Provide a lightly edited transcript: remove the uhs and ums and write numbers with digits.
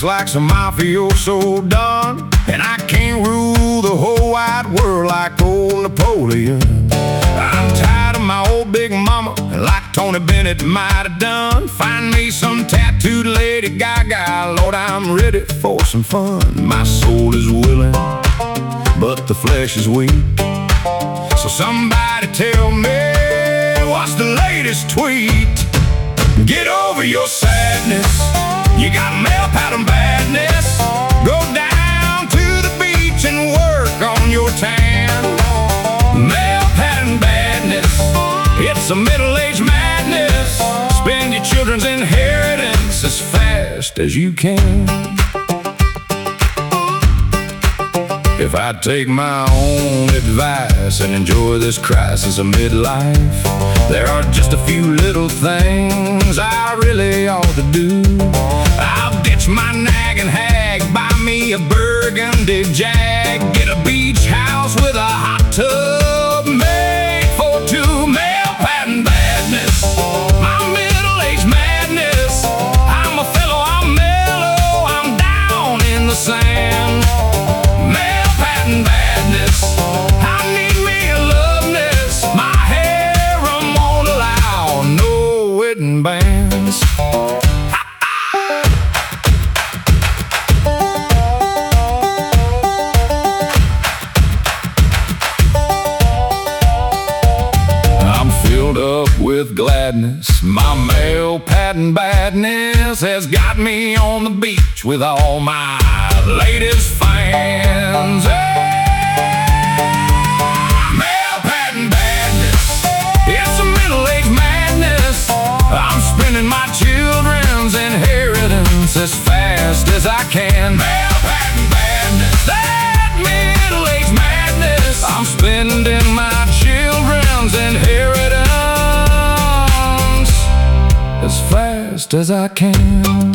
just like some mafioso done, and I can't rule the whole wide world like old Napoleon. I'm tired of my old big mama, like Tony Bennett might have done. Find me some tattooed Lady Gaga, Lord, I'm ready for some fun. My soul is willing, but the flesh is weak. So somebody tell me, what's the latest tweet? Get over your sadness, you got male pattern badness. Go down to the beach and work on your tan. Male pattern badness, it's a middle-aged madness. Spend your children's inheritance as fast as you can. If I take my own advice and enjoy this crisis of midlife, there are just a few little things I really ought to do. I'll ditch my nagging hag, buy me a burgundy Jag, get a beach house with a hot tub made for two. Male pattern badness, my middle-aged madness. I'm a fellow, I'm mellow, I'm down in the sand. Badness, I need me a loveness. My harem won't allow no wedding bands. I'm filled up with gladness. My male pattern badness has got me on the beach with all my latest fans. Male pattern badness, it's a middle-aged madness. I'm spending my children's inheritance as fast as I can. Male pattern badness, that middle-aged madness. I'm spending my children's inheritance as fast as I can.